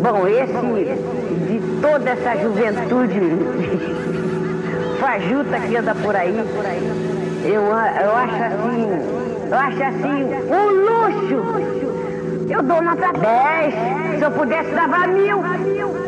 Bom, esse de toda essa juventude fajuta que anda por aí, eu acho assim um luxo. Eu dou nota 10. Se eu pudesse, dava 1000.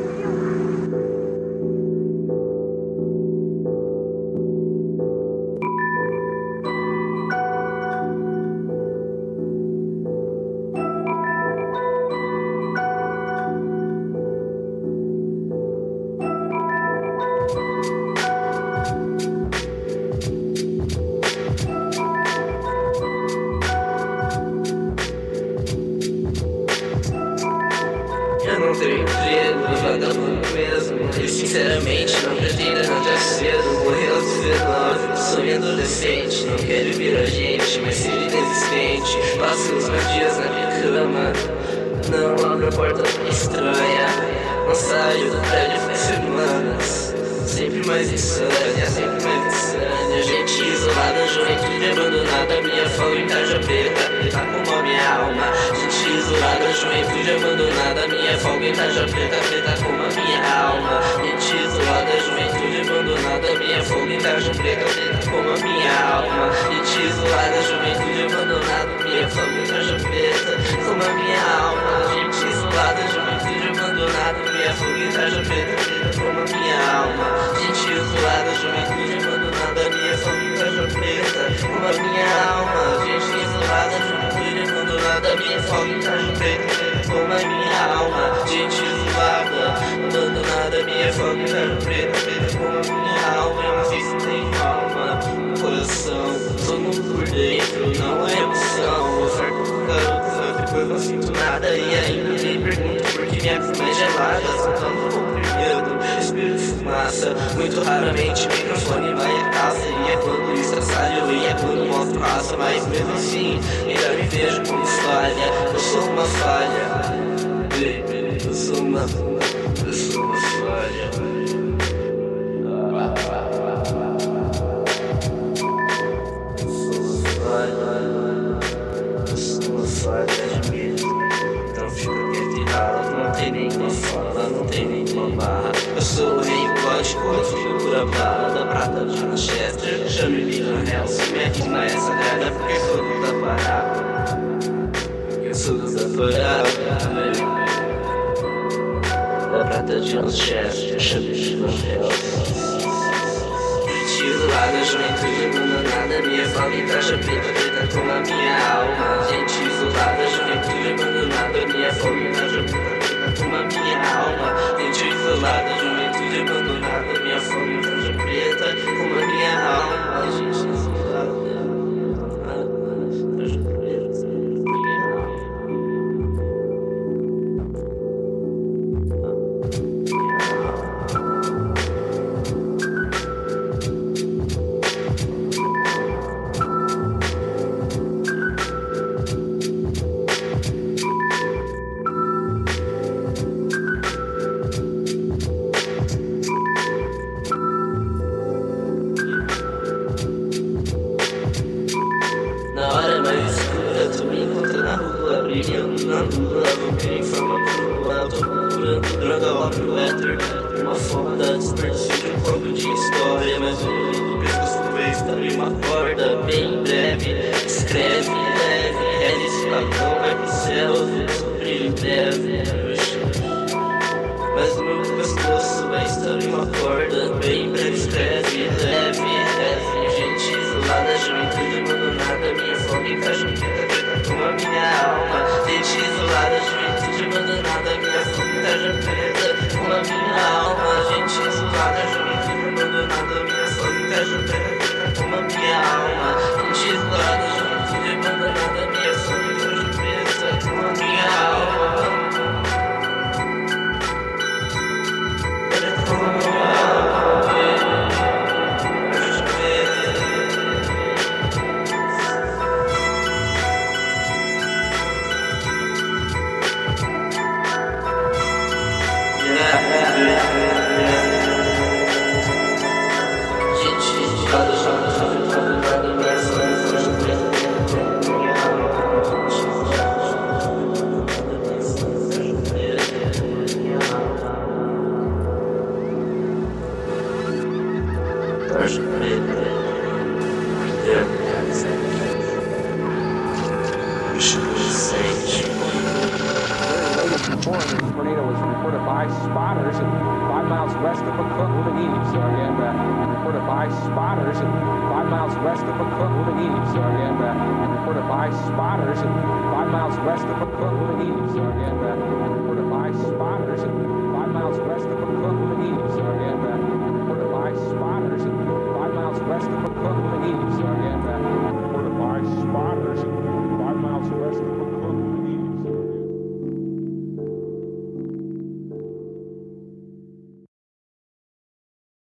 Eu não tenho emprego, vagabundo mesmo. Eu sinceramente não pretendo arranjar cedo. Morrer aos 19, sonho adolescente. Não quero virar gente, mas ser inexistente. Passo os meus dias na minha cama. Não abro a porta estranha. Não saio do prédio faz semanas. Sempre mais insânia, sempre mais insânia. Gente isolada, juventude abandonada. Minha folga em tarja preta, tá como a minha alma. Gente isolada, juventude abandonada. Minha folga em tarja preta, preta como a minha alma. Gente isolada, juventude abandonada. Minha folga em tarja preta, preta como a minha alma. Gente isolada, juventude abandonada. Minha folga em tarja preta como a minha alma. Gente isolada, juventude abandonada. Minha folga em tarja preta, preta como a minha alma. Gente isolada, juventude abandonada. Minha folga em tarja preta como a minha alma. Gente isolada, juventude abandonada. Minha folga em tarja preta como a minha alma. Gente isolada, abandonada. Minha folga em tarja preta como a minha alma. Eu não sei se tem alma no coração. Todo mundo por dentro, não é emoção. Eu cerco com garoto, depois não sinto nada. E ainda me pergunto por que minha fuma é gelada. Soltando comprimido, respiro de fumaça. Muito raramente o microfone vai a casa. E é quando estraçalho, e é quando mostro raça. Mas mesmo assim, ainda me vejo como falha. Eu sou uma falha. Eu sou uma falha. Eu sou uma falha de medo. Então fica quieto e rala. Não tem nenhuma fala, não tem nenhuma barra. Eu sou o rei gótico, eu figura bala da prata de Manchester. Chame-me Van Helsing, mete nessa merda porque eu sou do da parada. Eu sou do da parada. Da prata de Manchester, chame-me Van Helsing. Isolada, juventude abandonada. Minha folga em tarja preta, preta como a minha alma. Gente isolada, juventude abandonada. Minha folga em tarja preta, preta como a minha alma. Gente isolada, juventude abandonada. Minha folga em tarja preta como a minha alma. Gente isolada, tarja preta, minha alma. Na hora mais escura, tu me encontra na rua, brilhando na lua, vampiro em forma crua. Tô procurando droga, óbvio, éter, uma foda, desperdício de um pouco de história. Mas o do pescoço talvez estarei uma corda. Bem breve, escreve leve, hélice, papão, vai pro céu, sobre em breve. Mas o meu pescoço vai estar em uma corda. Bem breve, escreve leve, leve. Gente isolada, juventude abandonada. Minha folga em caixa preta como a minha alma. Gente isolada, juventude abandonada. Minha folga em caixa preta como a minha alma. Gente isolada, juventude abandonada. Minha folga em caixa preta como a minha alma. Gente isolada, juventude abandonada. Minha folga em caixa preta como a minha alma. Gente, cada chave, minha sonha, spotters 5 miles west of McCook Eaves. So again, reported by spotters 5 miles west of McCook Eaves. So again, reported by spotters 5 miles west of McCook Eaves. So again, reported by spotters